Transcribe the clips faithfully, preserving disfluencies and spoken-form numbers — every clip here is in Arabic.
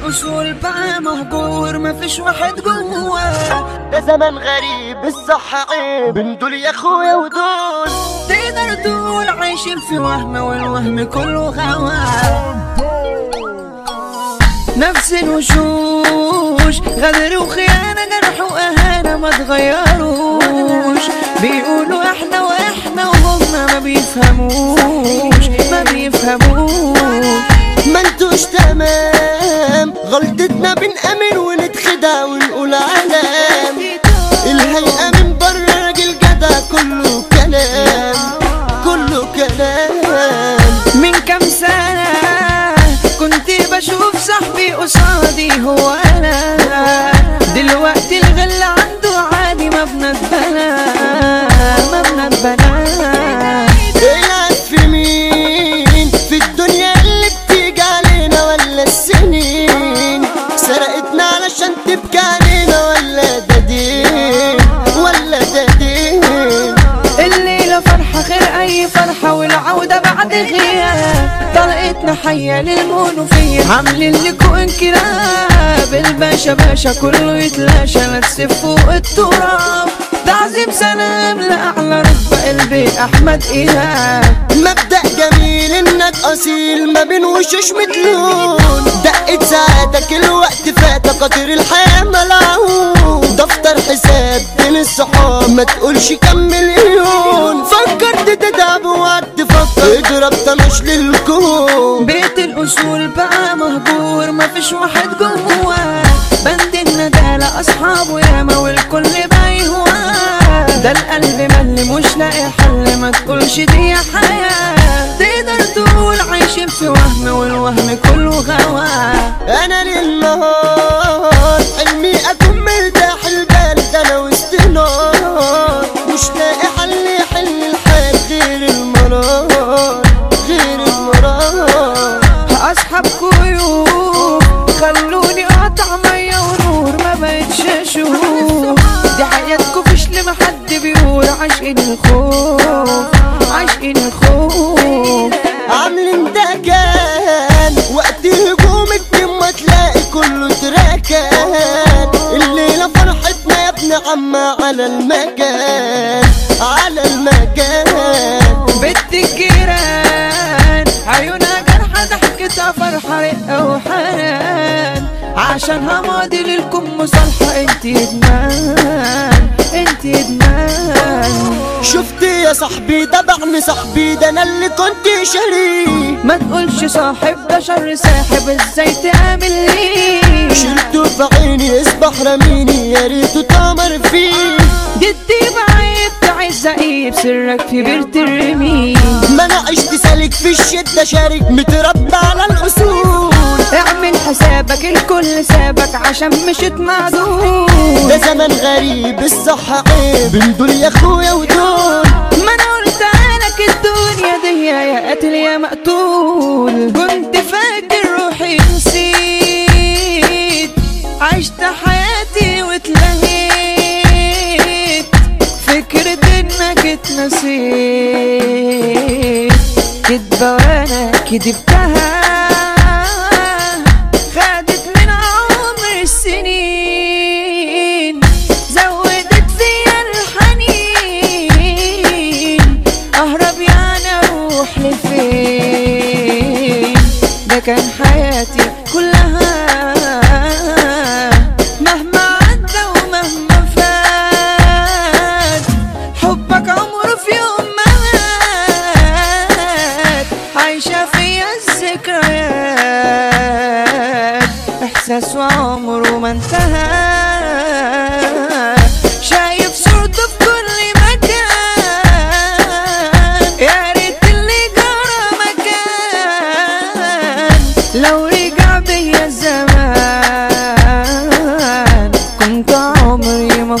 الأصول بقى مهجور مفيش واحد جواه. ده زمن غريب الصح عيب بين دول يا اخويا ودول. تقدر تقول عايشين في وهم والوهم كله غواه. نفس الوشوش غدر وخيانة جرح وأهانة ما تغيروش. بيقولوا احنا واحنا وهم ما بيفهموش ما بيفهموش. ما انتوش تمام غلطتنا بنأمن ونتخدع ونقول علام. الهيئة من بره راجل جدع كله كلام كله كلام. من كام سنة كنت بشوف صاحبي قصادي هو أنا. دلوقتي الغل عنده عادي مبنى اتبنى مبنى اتبنى. العب في مين في الدنيا اللي بتيجي علينا ولا السنين سرقتنا علشان تبكي علينا ولا ده دين ولا ده دين. الليلة فرحة خير أي فرحة والعودة بعد غياب. طلقتنا حية للمنوفية عاملين لكو انكلاب. الباشا باشا كله يتلاشى لا تسيب فوق التراب. تعظيم سلام لأعلى رتبة قلبي أحمد إيهاب. مبدأ جميل انك اصيل ما بين وشوش مدلون. دقت ساعتك الوقت فات قطر الحياة ملعون. دفتر حساب بين الصحاب ما تقولش كم مليون. فكرت تتعب وقعدت تفكر اضرب طنش للكون. بيت الأصول بقى مهجور مفيش واحد جواه. بند الندالة أصحابه ياما والكل بقى يهواه. ده القلب ملي مش لاقي حل ما تقولش دي حياة. تقدر تقول عايشين في وهم والوهم كله غواه. انا للنهار حلمي اكون مرتاح البال. ده انا وسط نار مش لاقي حل يحل الحال غير المرار غير المرار. أصحاب كيوب خلوني أقطع مية ونور ما بقتش أشوف. دي حياتكوا فيش لما حد بيقول عاشقين الخوف عاشقين الخوف. عاملين ده كان وقت هجوم الدم تلاقي كله تراكان. الليلة فرحتنا يا ابن عم على المكان على المكان. بنت الجيران عيونها جرحة ضحكتها فرحة رقة وحنان. عشانها ماضي للكم مصالحة. انت ادمان انت ادمان. شفت يا صاحبي ده بعم صاحبي ده انا اللي كنت شاريه. ما تقولش صاحب ده شر ساحب ازاي تآمن ليه. شلته في عيني اصبح رميني يا ريته تامر فيه. جدي بعيب تعز عيب سرك في بير الرميم. ما انا عشت سالك في الشدة شارك متربى على الاصول. اعمل حسابك الكل سابك عشان مشيت معدول. ده زمن غريب الصح عيب بين دول يا اخويا ودول. ما انا قلت لك الدنيا دي يا قاتل يا مقتول. كنت فاكر روحي نسيت عشت حياتي واتلهيت. فكرة انك اتنسيت كدبة وانا كدبتها. خدت من عمر السنين زودت فيا الحنين. اهرب يعني اروح لفين. ده كان حياتي كلها مهما عدى ومهما فات. حبك عمره في يوم ما مات. عايشة فيا الذكريات احساس وعمره ما انتهى. شايف صورته في كل مكان. يا ريت اللي جرى مكان. لو رجع بيا الزمان كنت عمري ما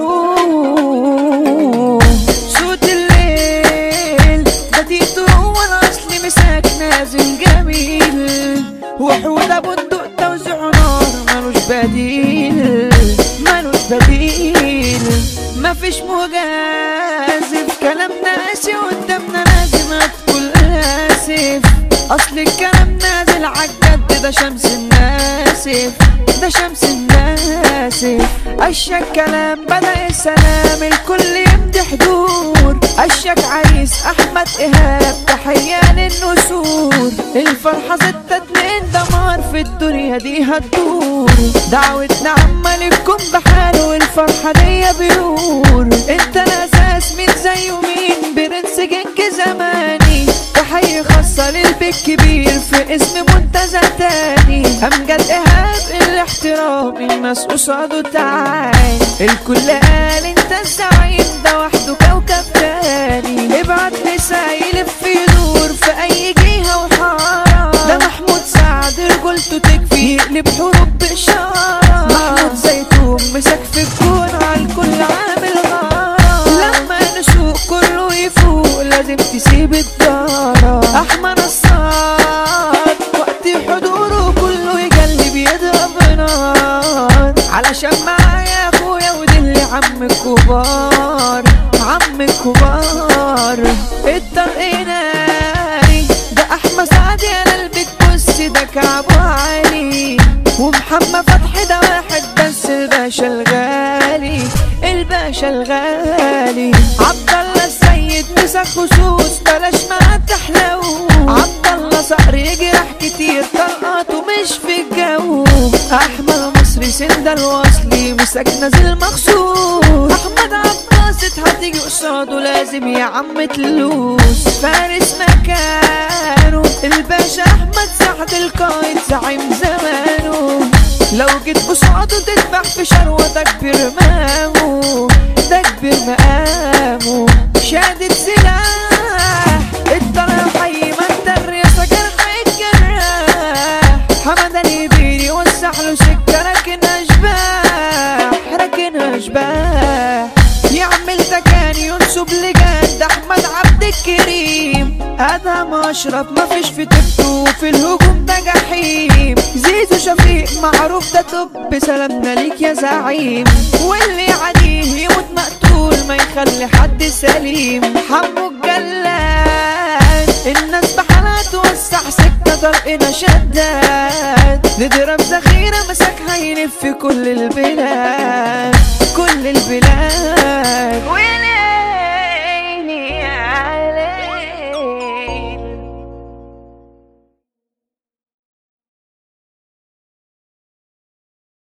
اخسره. صوت الليل بديته هو الاصلي مساك نازل جميل. وحود ابو الدق توزيع نار ملوش بديل ملوش بديل. مفيش مجازف كلامنا قاسي قدامنا لازم تقول اسف. اصل الكلام نازل عالجد ده شمس الناس. آسف ده شمس الناسف. أشيك كلام بدأ السلام الكل يمدي حضور. أشيك عريس أحمد إيهاب تحية للنسور. الفرحة ستة اتنين دمار في الدنيا دي هتدور. دعوتنا عما لكم بحاله والفرحة دي بيور. انت الأساس مين زي ومين برنس جنج زماني. تحية خاصة للبيك كبير في اسم منتزه تاني. أمجد إيهاب الاحترام الناس قصاده تعاني. الكل قال انت الزعيم ده وحده كوكب تاني. ابعت رسايل في يدور في أي جهة وحارة. ده محمود سعد رجولته تكفي يقلب حروب بإشارة. محمود زيتون مسك في الكون عالكل عامل غارة. لما نسوق كله يفوق لازم تسيب الدارة. أحمد الصاد وقت حضوره كله يقلب يضرب نار. علشان معايا اخويا ودلي عم الكبار عم الكبار. الطلق ناري ده احمد سعد يا قلبك بص ده كعبه عالي. ومحمد فتحي ده واحد بس الباشا الغالي الباشا الغالي. عبدالله السيد مسك خصوص بلاش ما تحلو. عبدالله صقر يجرح كتير طلقاته مش في الجو. احمد مصري سند الوصلي مسك نازل مخصوص. احمد عباسط هتيجي قصاده لازم يا عم تلوس. فارس مكانه الباشا احمد سعد القائد زعيم زمانه. لو جيت قصاده تذبح في شروه ده كبير مقامه ده كبير مقامه. شادد سلاح الطرح حي ما انت الرياسه جرح الجراح. حمداني بيدي وسع له سكه راكن اشباح راكن اشباح. يعمل تكان ينسب لجان ده احمد عبد الكريم. ادهم اشرف مفيش في تبته في الهجوم ده جحيم. زيزو شفيق معروف ده توب سلامنا ليك يا زعيم. واللي عاديه يموت مقتول ما يخلي حد سليم. حمو الجلاد الناس بحالها توسع سكة طلقنا شداد. نضرب ذخيرة مسكها يلف في كل البلاد كل البلاد.